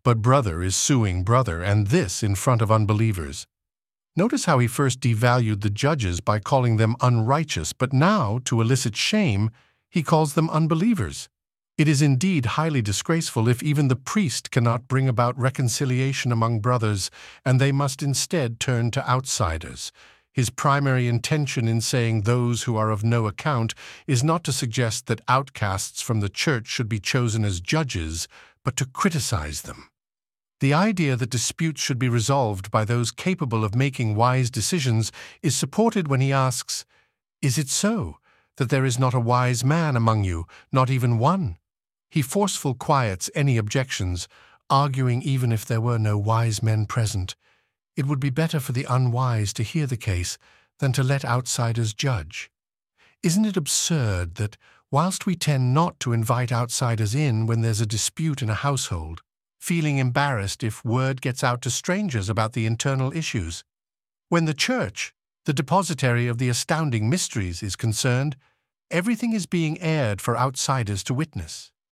But brother is suing brother, and this in front of unbelievers. Notice how he first devalued the judges by calling them unrighteous, but now, to elicit shame, he calls them unbelievers. It is indeed highly disgraceful if even the priest cannot bring about reconciliation among brothers, and they must instead turn to outsiders. His primary intention in saying those who are of no account is not to suggest that outcasts from the church should be chosen as judges, but to criticize them. The idea that disputes should be resolved by those capable of making wise decisions is supported when he asks, "Is it so, that there is not a wise man among you, not even one?" He forcefully quiets any objections, arguing even if there were no wise men present. It would be better for the unwise to hear the case than to let outsiders judge. Isn't it absurd that, whilst we tend not to invite outsiders in when there's a dispute in a household, feeling embarrassed if word gets out to strangers about the internal issues, when the church, the depositary of the astounding mysteries, is concerned, everything is being aired for outsiders to witness?